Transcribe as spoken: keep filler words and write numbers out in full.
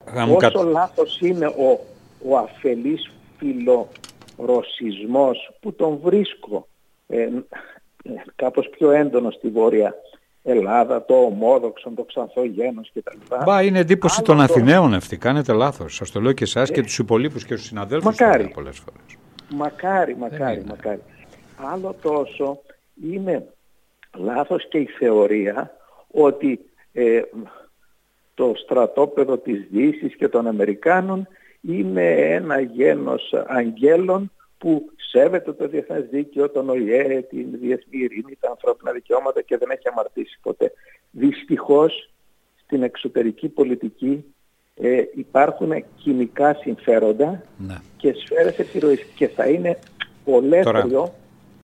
Όσο κατ... λάθος είναι ο, ο αφελής φιλορωσισμός που τον βρίσκω ε, κάπως πιο έντονο στη Βόρεια Ελλάδα, το ομόδοξο, το ξανθογένος κτλ. Μπα, είναι εντύπωση Άλλο των το... Αθηναίων αυτή, κάνετε λάθος. Σας το λέω και εσάς ε... και τους υπολείπους και τους συναδέλφους μακάρι, πολλές φορές. Μακάρι, μακάρι, μακάρι. Άλλο τόσο είναι λάθος και η θεωρία ότι ε, το στρατόπεδο της Δύσης και των Αμερικάνων είναι ένα γένος αγγέλων που σέβεται το διεθνές δίκαιο, τον Ο Η Ε, την διεθνή ειρήνη, τα ανθρώπινα δικαιώματα και δεν έχει αμαρτήσει ποτέ. Δυστυχώς στην εξωτερική πολιτική ε, υπάρχουν κοινικά συμφέροντα, ναι, και σφαίρες επιρροής και θα είναι ολέθριο